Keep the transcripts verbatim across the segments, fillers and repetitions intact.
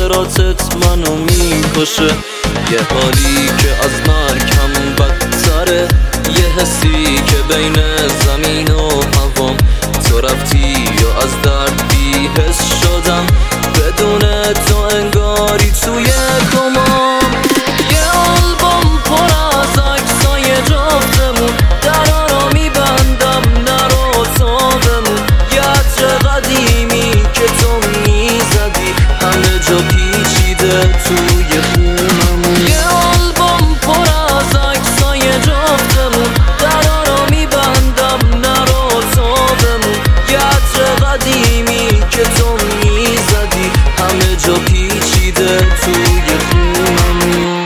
خاطراتت منو میکشه، یه حالی که از مرگ هم بدتره، یه حسی که بین زمین و هوام. تو رفتی یا از درد بی‌حس شدم، بدون تو انگاری توی کمام. یه آلبوم پر از عکسای جفتمون، درا رو میبندم نرو تا بمون. یه عطر قدیمی که تو میزدی همه جا پیچیده توی خونمون. یه آلبوم پر از عکسای جفتمون، درا رو میبندم نرو تا بمون. یه عطر قدیمی که تو میزدی همه جا پیچیده توی خونمون.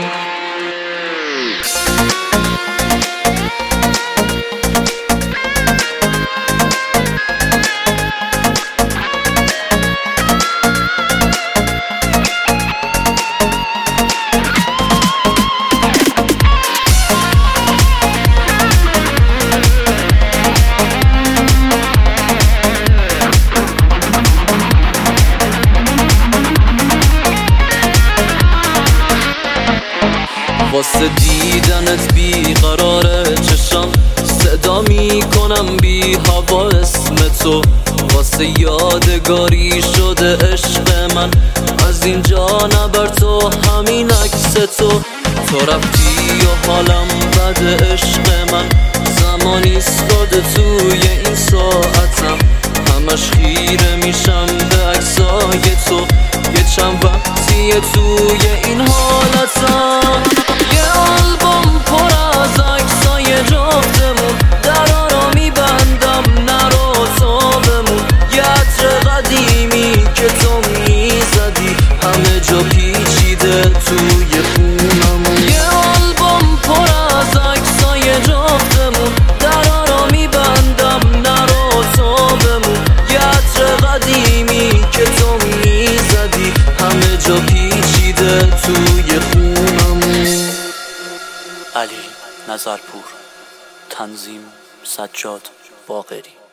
واسه دیدنت بیقراره چشم، صدا میکنم بی هوا اسم تو. واسه یادگاری شده عشق من، از اینجا نبر تو همین عکس تو. تو رفتی و حالم بد عشق من، زمانی ایستاده توی این ساعتم. همش خیره میشم به عکسای تو، یه چند وقتیه توی این حالتم. یه آلبوم پر از عکسای جفتمون، درا رو میبندم نرو تا بمون. یه عطر قدیمی که تو میزدی همه جا پیچیده توی خونمون. یه آلبوم پر از عکسای جفتمون، درا رو میبندم نرو تا بمون. یه عطر قدیمی که تو میزدی همه جا پیچیده توی خونمون. علی نظرپور، تنظیم سجاد باقری.